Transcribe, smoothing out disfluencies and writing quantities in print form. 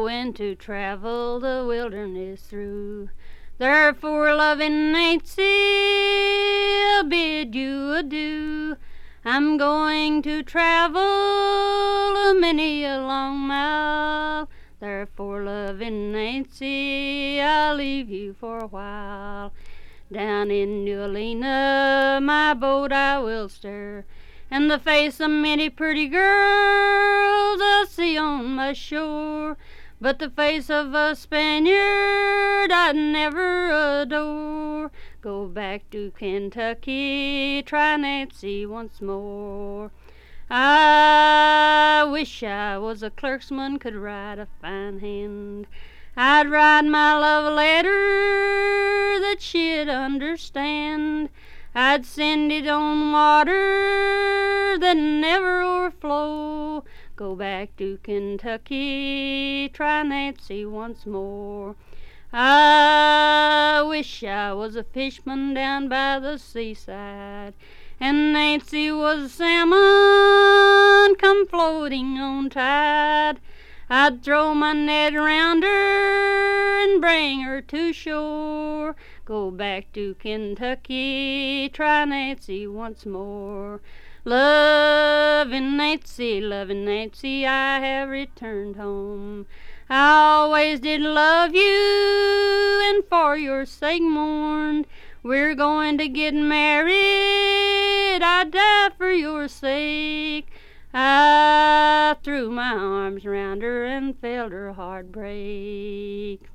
going to travel the wilderness through. Therefore, loving Nancy, I'll bid you adieu. I'm going to travel many a long mile. Therefore, loving Nancy, I'll leave you for a while. Down in New Helena, my boat I will stir, and the face of many pretty girls I'll see on my shore. But the face of a Spaniard I'd never adore. Go back to Kentucky, try Nancy once more. I wish I was a clerksman, could write a fine hand. I'd write my love letter that she'd understand. I'd send it on water that never o'erflow. Go back to Kentucky, try Nancy once more. I wish I was a fishman down by the seaside, and Nancy was a salmon come floating on tide. I'd throw my net around her and bring her to shore. Go back to Kentucky, try Nancy once more. Loving Nancy, I have returned home. I always did love you, and for your sake mourned. We're going to get married, I'd die for your sake. I threw my arms round her and felt her heart break.